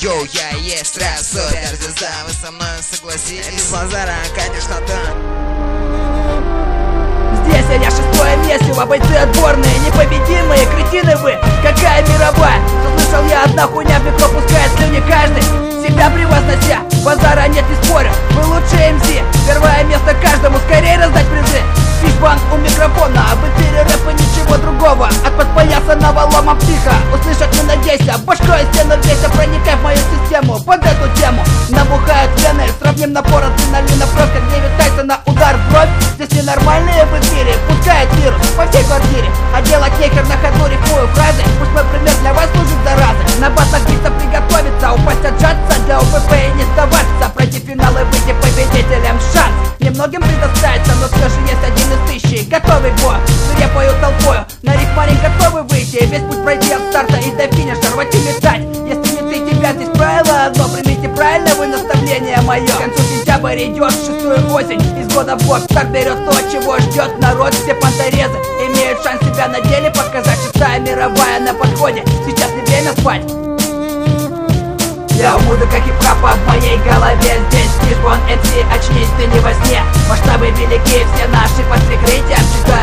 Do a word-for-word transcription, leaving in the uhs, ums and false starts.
Йоу, я и есть рэп, суперзвезда, вы со мной согласитесь? Без базара, конечно, да. Здесь я шестое место, а бойцы отборные, непобедимые, кретины вы, какая мировая. Слышал я, одна хуйня в микро пускает слюни каждый, себя превознося, базара нет и спорю, вы лучшие эм си. Первое место каждому, скорее раздать призы. Фишбанк у микрофона, об эфире рэпа ничего другого. От подпоясанного лома психа услышать не надейся, башкой стену рвейся, проникай в мою систему. Под эту тему набухают вены, сравним напор адреналина, просто где витается на удар в бровь. Здесь ненормальные в эфире, пускает вирус по всей квартире, а делать нехер на ходу рифмую фразы. Пусть мой пример для вас служит заразой. На батах биться приготовиться, упасть отжаться, для ОПП и не сдаваться. Пройти финалы, выйти победителем шанс немногим предоставится, но все же есть один из тысячи. Готовый бой, свирепою толпою, на рифмаре готовы выйти, весь путь пройти от старта и до финиша, рвать и метать. Если не ты, тебя здесь правило одно, примите правильно вы наставление мое. К концу сентябрь идет шестую осень, из года в год старт берет то, чего ждет народ. Все понторезы имеют шанс себя на деле показать. Шестая мировая на подходе, сейчас не время спать. Я музыка хип-хопа в моей голове. Здесь Фишбон эм си, очнись, ты не во сне. Масштабы велики, все наши под прикрытием. Читаю